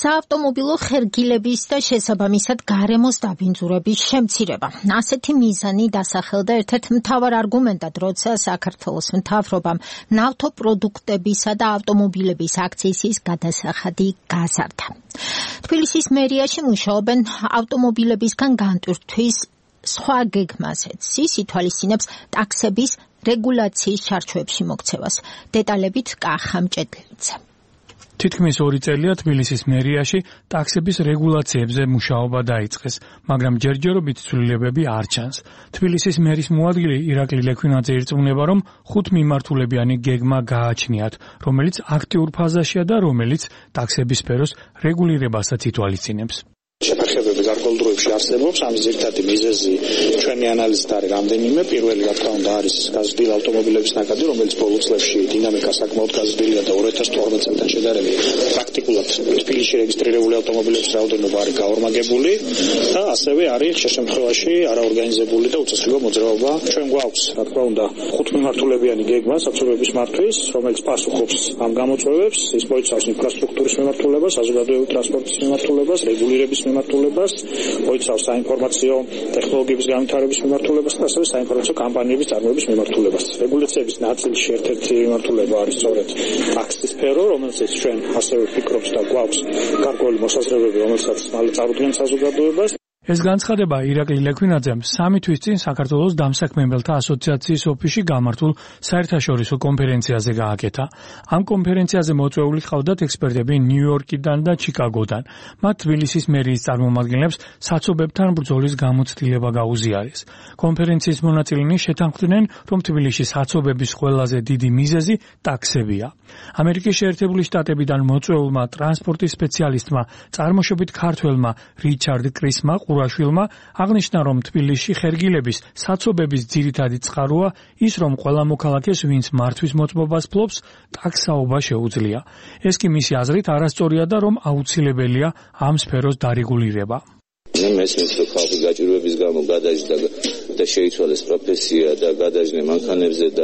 საავტომობილო ხერგილების და შესაბამისად გარემოს დაბინძურების შემცირება. ასეთი მიზანი დასახელდა ერთ-ერთ მთავარ არგუმენტად, როცა საქართველოს მთავრობამ ნავთობპროდუქტებისა და ავტომობილების აქციზის გადასახადი გაზარდა. თბილისის მერიაში მუშაობენ ავტომობილებისგან განტვირთვის სხვა გეგმაზეც. ის ითვალისწინებს ტაქსების რეგულაციის ჩარჩოებში მოქცევას. დეტალებით კახა მჭედლიძე. თითქმის 2 წელია თბილისის მერიაში ტაქსების რეგულაციებზე მუშაობა დაიწყეს, მაგრამ ჯერჯერობით ცვლილებები არ ჩანს. თბილისის მერის მოადგილე ირაკლი ლექვინაძე ირწმუნება, რომ 5 მიმართულებიანი გეგმა გააჩნიათ, რომელიც აქტიურ ფაზაშია და რომელიც ტაქსების სფეროს რეგულირებასაც ითვალისწინებს. შეფერხებები გარკვეულ არსებობს, ამის ძირითადი მიზეზი ჩვენი ანალიზით არის რამდენიმე. პირველი, რა თქმა უნდა, არის გაზრდილი ავტომობილების ნაკადი, რომელიც ბოლო წლებში დინამიკა საკმაოდ გაზრდილია და 2018 წელთან შედარებით პრაქტიკულად თბილისში რეგისტრირებული ავტომობილების რაოდენობა არის გაორმაგებული და ასევე არის ხშირ შემთხვევაში არაორგანიზებული და უწესრიგო მოძრაობა. ჩვენ გვაქვს, რა თქმა უნდა, 5 მიმართულებიანი გეგმა საცობების მართვის, რომელიც პასუხობს ამ გამოწვევებს. ის მოიცავს ინფრასტრუქტურის მიმართულებას, საზოგადოებრივი ტრანსპორტის მიმართულებას, რეგულირების მიმართულებას, მოიცავს საინფორმაციო ტექნოლოგიების განვითარების მიმართულებას და ასევე საინფორმაციო კამპანიების წარმოების მიმართულებას. რეგულაციების ნაწილში ერთ-ერთი მიმართულება არის სწორედ ტაქსის სფერო, რომელზეც ჩვენ ასევე ვფიქრობთ და გვაქვს გარკვეული მოსაზრებები, რომელსაც მალე წარუდგენს საზოგადოებას. ეს განცხადება ირაკლი ლექვინაძემ 3 თვის წინ საქართველოს დამსაქმებელთა ასოციაციის ოფისში გამართულ საერთაშორისო კონფერენციაზე გააკეთა. ამ კონფერენციაზე მოწვეული ჰყავდათ ექსპერტები ნიუ-იორკიდან და ჩიკაგოდან. მათ თბილისის მერიის წარმომადგენლებს საცობებთან ბრძოლის გამოცდილება გაუზიარეს. კონფერენციის მონაწილენი შეთანხმდნენ, რომ თბილისში საცობების ყველაზე დიდი მიზეზი ტაქსებია. ამერიკის შეერთებული შტატებიდან მოწვეულმა ტრანსპორტის სპეციალისტმა, წარმოშობით ქართველმა რიჩარდ კრისმა ყურაშვილმა აღნიშნა, რომ თბილისში ხერგილების საცობების ძირითადი წყაროა ის, რომ ყველა მოქალაქეს, ვინც მართვის მოწმობას ფლობს, ტაქსაობა შეუძლია. ეს კი მისი აზრით არასწორია და რომ აუცილებელია ამ სფეროს დარეგულირება. მესმის რომ ხალხი გაჭირვების გამო გადაიჭდა და შეიცვალეს პროფესია და გადაიჭდნენ მანქანებზე და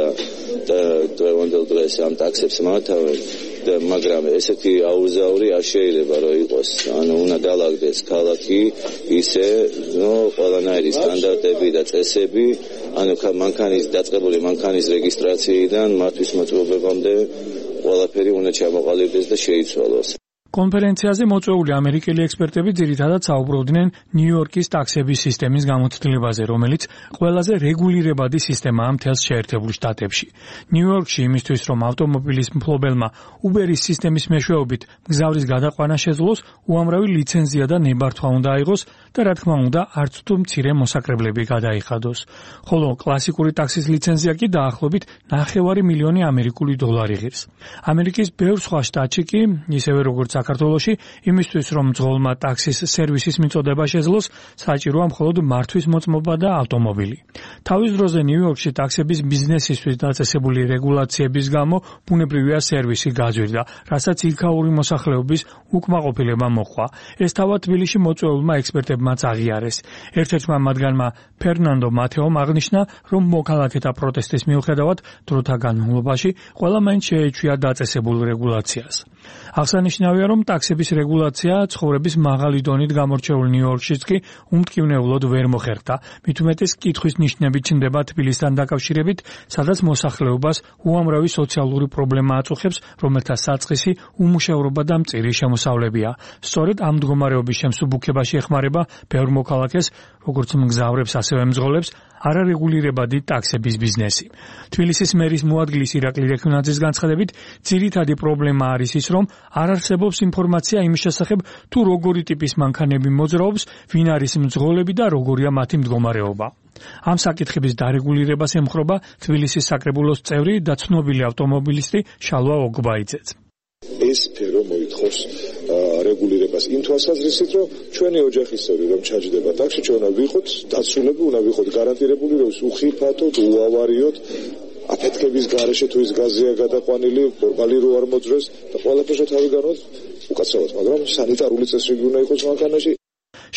დღევანდელ დღეს ამ ტაქსებს მართავენ, მაგრამ ესეთი აუზაური არ შეიძლება რომ იყოს. ანუ უნდა დალაგდეს ქალაქი ისე, ყველანაირი სტანდარტები და წესები, ანუ მანქანის დაწყებული მანქანის რეგისტრაციიდან მართვის მოწმობებამდე ყველაფერი უნდა ჩამოყალიბდეს და შეიცვალოს. კონფერენციაზე მოწვეული ამერიკელი ექსპერტები ძირითადად საუბრობდნენ ნიუ-იორკის ტაქსების სისტემის გამოცდილებაზე, რომელიც ყველაზე რეგულირებადი სისტემაა მთელს შეერთებულ შტატებში. ნიუ-იორკში იმისთვის, რომ ავტომობილის მფლობელმა Uber-ის სისტემის მეშვეობით მგზავრის გადაყვანა შეძლოს, უამრავი ლიცენზია და ნებართვა უნდა აიღოს და რა თქმა უნდა, არც თუ მცირე მოსაკრებლები გადაიხადოს. ხოლო კლასიკური ტაქსის ლიცენზია კი დაახლოებით $9,000,000 ამერიკული დოლარი ღირს. ამერიკის ბევრ სხვა შტატში კი, ისევე როგორც საქართველოში, იმისთვის, რომ მძღოლმა ტაქსის სერვისის მიწოდება შეძლოს, საჭიროა მხოლოდ მართვის მოწმობა და ავტომობილი. თავის დროზე ნიუ-იორკში ტაქსების ბიზნესისთვის დაწესებული რეგულაციების გამო ბუნებრივია სერვისი გაძვირდა, რასაც იქაური მოსახლეობის უკმაყოფილება მოჰყვა. ეს თავად თბილისში მოწვეულმა ექსპერტებმაც აღიარეს. ერთ-ერთმა მათგანმა ფერნანდო მათეომ აღნიშნა, რომ მოქალაქეთა პროტესტის მიუხედავად დროთა განმავლობაში ყველა მაინც შეეჩვია დაწესებულ რეგულაციას. აღსანიშნავია, რომ ტაქსების რეგულაცია ცხოვრების მაღალი დონით გამორჩეულ ნიუ-იორკშიც კი უმტკივნეულოდ ვერ მოხერხდა. მით უმეტეს კითხვის ნიშნები ჩნდება თბილისთან დაკავშირებით, სადაც მოსახლეობას უამრავი სოციალური პრობლემა აწუხებს, რომელთა საწყისი უმუშევრობა და მწირი შემოსავლებია. სწორედ ამ მდგომარეობის შემსუბუქებაში ეხმარება ბევრ მოქალაქეს, როგორც მგზავრებს, ასევე მძღოლებს, არარეგულირებადი ტაქსების ბიზნესი. თბილისის მერის მოადგილის ირაკლი ლექვინაძის განცხადებით, ძირითადი პრობლემა არის ის, რომ არ არსებობს ინფორმაცია იმის შესახებ, თუ როგორი ტიპის მანქანები მოძრაობს, ვინ არის მძღოლები და როგორია მათი მდგომარეობა. ამ საკითხების დარეგულირებას ემხრობა თბილისის საკრებულოს წევრი და ცნობილი ავტომობილისტი შალვა ოგბაიძეც. ეს სფერო მოითხოვს რეგულირებას იმ თვალსაზრისით, რომ ჩვენი ოჯახის წევრი რომ ჩაჯდება ტაქსში, ჩვენ უნდა ვიყოთ დაცულები, უნდა ვიყოთ გარანტირებული, რომ უხიფათოდ, უავარიოდ აფეთქების გარეშე თუ ის გაზია გადაყვანილი, ბორბალი რო არ მოძრეს და ყველაფერს თავი განვაც უკაცრავად, მაგრამ სანიტარული წესრიგი უნდა იყოს მანქანაში.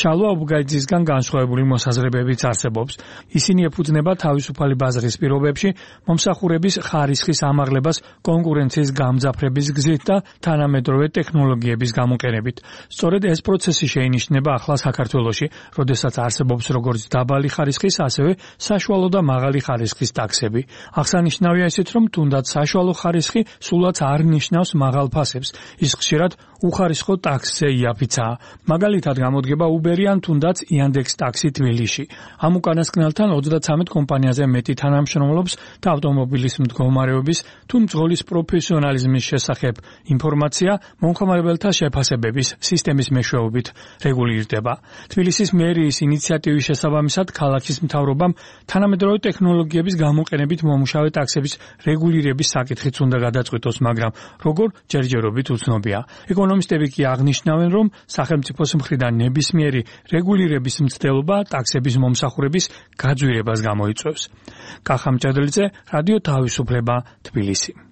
შალვა აბუგაიძისგან განსხვავებული მოსაზრებებიც არსებობს. ისინი ეფუძნება თავისუფალი ბაზრის პირობებში მომსახურების ხარისხის ამაღლებას კონკურენციის გამძაფრების გზით და თანამედროვე ტექნოლოგიების გამოყენებით. სწორედ ეს პროცესი შეინიშნება ახლა საქართველოში, როდესაც არსებობს როგორც დაბალი ხარისხის, ასევე საშუალო და მაღალი ხარისხის ტაქსები. აღსანიშნავია ისიც, რომ თუნდაც საშუალო ხარისხი სულაც არ ნიშნავს მაღალ ფასებს. ის ხშირად უხარისხო ტაქსზე იაფიცაა. მაგალითად გამოდგება Uber-ი ან თუნდაც Yandex ტაქსი თბილისში. ამ უკანასკნელთან 33 კომპანიაზე მეტი თანამშრომლობს და ავტომობილის მდგომარეობის თუ მძღოლის პროფესიონალიზმის შესახებ ინფორმაცია მომხმარებელთა შეფასებების სისტემის მეშვეობით რეგულირდება. თბილისის მერიის ინიციატივის შესაბამისად ქალაქის მთავრობამ თანამედროვე ტექნოლოგიების გამოყენებით მომუშავე ტაქსების რეგულირების საკითხიც უნდა გადაწყვიტოს, მაგრამ როგორ ჯერჯერობით უცნობია. ეკონომისტები კი აღნიშნავენ, რომ სახელმწიფოს მხრიდან ნებისმიერი რეგულირების მცდელობა ტაქსების მომსახურების გაძვირებას გამოიწვევს. კახა მჭედლიძე, რადიო თავისუფლება, თბილისი.